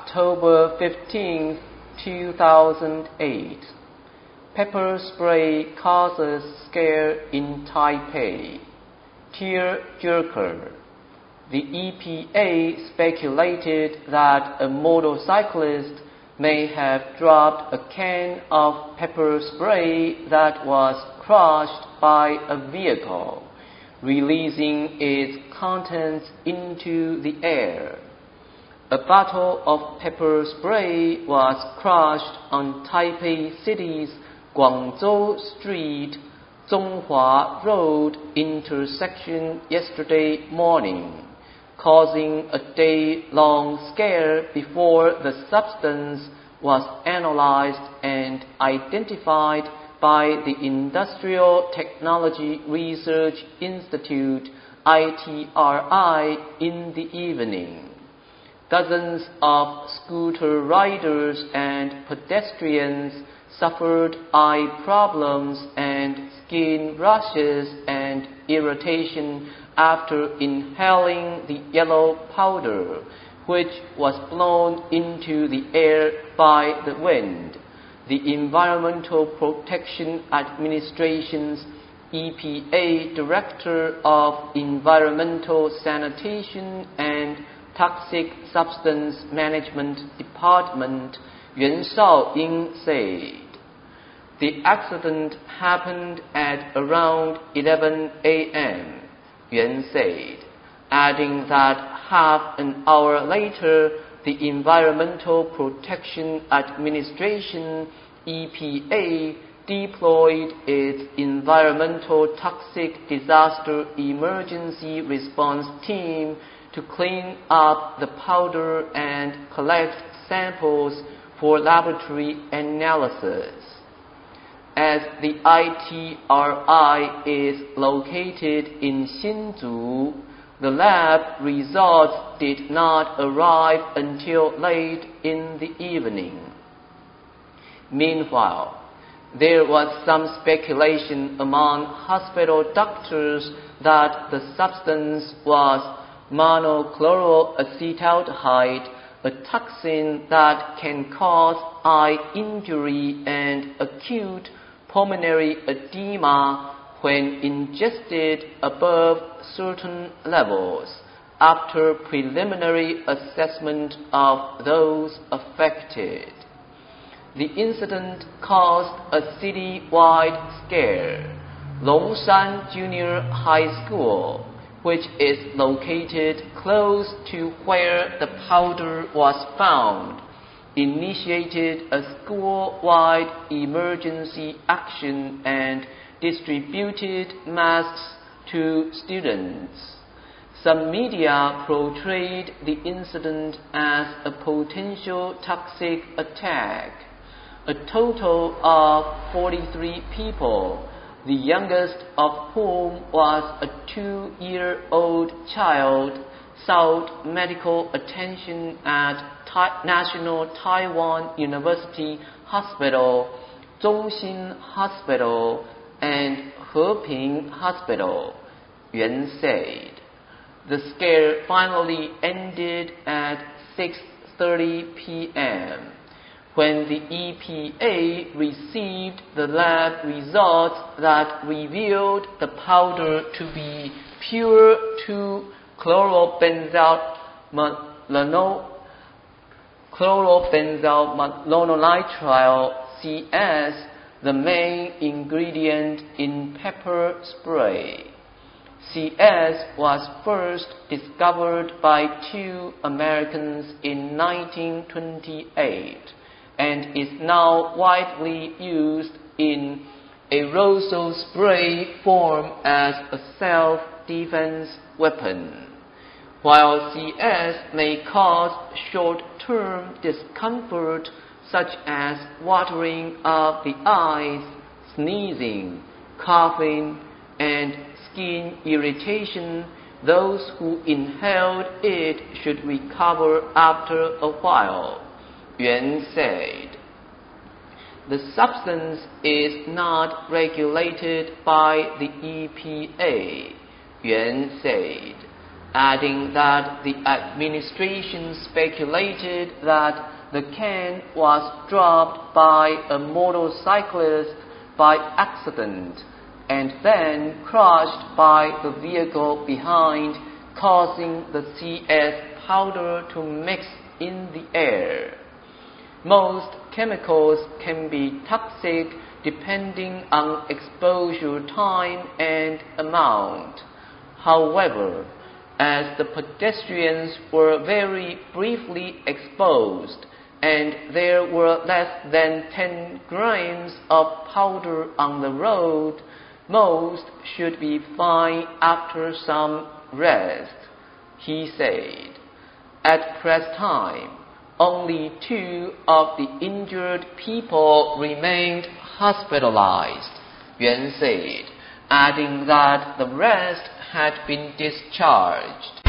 October 15, 2008. Pepper spray causes scare in Taipei. Tearjerker. The EPA speculated that a motorcyclist may have dropped a can of pepper spray that was crushed by a vehicle, releasing its contents into the air. A bottle of pepper spray was crushed on Taipei City's Guangzhou Street, Zhonghua Road intersection yesterday morning, causing a day-long scare before the substance was analyzed and identified by the Industrial Technology Research Institute, ITRI, in the evening. Dozens of scooter riders and pedestrians suffered eye problems and skin rashes and irritation after inhaling the yellow powder, which was blown into the air by the wind. The Environmental Protection Administration's EPA Director of Environmental Sanitation and Toxic Substance Management Department, Yuan Shaoying, said. The accident happened at around 11 a.m., Yuan said, adding that half an hour later, the Environmental Protection Administration, EPA, deployed its Environmental Toxic Disaster Emergency Response Team to clean up the powder and collect samples for laboratory analysis. As the ITRI is located in Hsinchu, the lab results did not arrive until late in the evening. Meanwhile, there was some speculation among hospital doctors that the substance was monochloroacetaldehyde, a toxin that can cause eye injury and acute pulmonary edema when ingested above certain levels, after preliminary assessment of those affected. The incident caused a city-wide scare. Longshan Junior High School, which is located close to where the powder was found, initiated a school-wide emergency action and distributed masks to students. Some media portrayed the incident as a potential toxic attack. A total of 43 people, the youngest of whom was a 2-year-old child, sought medical attention at National Taiwan University Hospital, Zhongxin Hospital, and Heping Hospital, Yuan said. The scare finally ended at 6:30 p.m. when the EPA received the lab results that revealed the powder to be pure 2-chlorobenzalmononitrile CS, the main ingredient in pepper spray. CS was first discovered by 2 Americans in 1928 and is now widely used in aerosol spray form as a self-defense weapon. While CS may cause short-term discomfort such as watering of the eyes, sneezing, coughing, and skin irritation, those who inhaled it should recover after a while, Yuan said. The substance is not regulated by the EPA, Yuan said. adding that the administration speculated that the can was dropped by a motorcyclist by accident and then crushed by the vehicle behind, causing the CS powder to mix in the air. Most chemicals can be toxic depending on exposure time and amount. However, as the pedestrians were very briefly exposed and there were less than 10 grams of powder on the road, most should be fine after some rest, he said. At press time, only 2 of the injured people remained hospitalized, Yuan said, adding that the rest had been discharged.